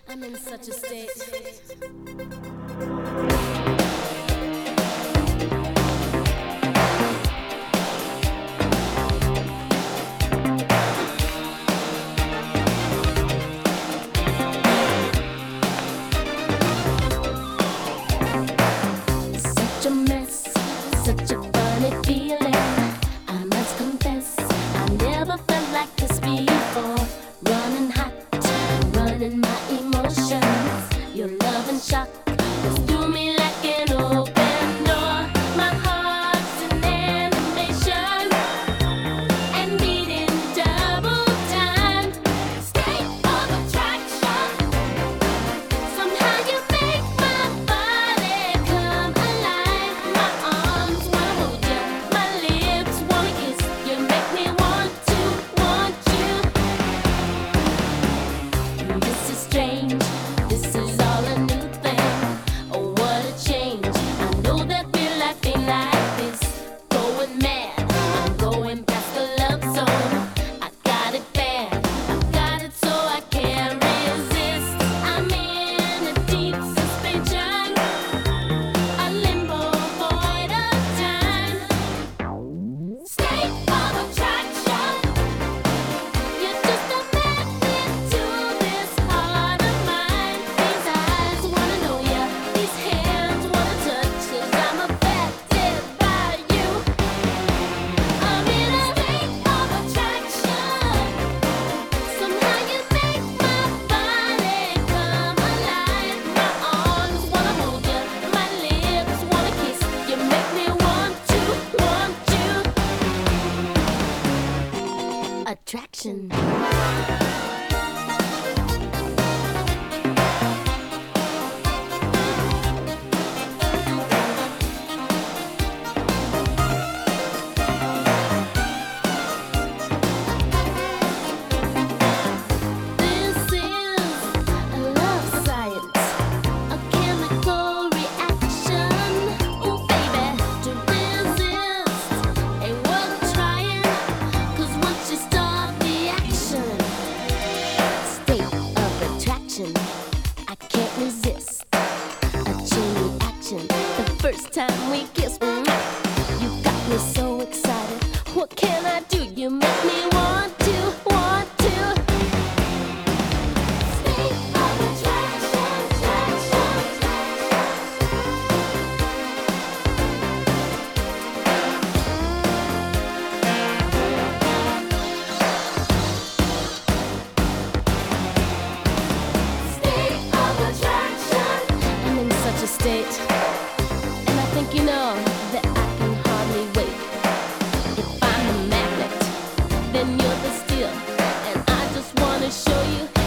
I'm in such a state. Such a mess, such a funny feeling. I must confess, I never felt like this before. Running hot, running my emotions. Your love and shock just do me like an open door. My heart's in animation and beating double time. State of attraction. Somehow you make my body come alive. My arms wanna hold you, my lips wanna kiss. You make me want you. This is strange, this is all a new thing. Oh, what a change. I know that feel like this. Going mad, I'm going past the love zone. I got it bad, I got it so I can't resist. I'm in a deep suspension, a limbo void of time. State of attraction. You're just a magnet to this heart of mine. These eyes wanna know ya, these hands wanna touch, 'cause I'm affected by you. I'm in a state of attraction. Somehow you make my body come alive. My arms wanna hold ya, my lips wanna kiss. You make me want you. Attraction. This is a love science, a chemical reaction. Ooh, baby, to resist ain't worth trying, 'cause once you start the action, state of attraction, I can't resist a chain reaction. The first time we kissed, you got me so excited. What can I do? You make me want to. State of attraction. State of attraction. I'm in such a state, and I think you know that I can hardly wait. If I'm a magnet, then you're the steel, and I just wanna show you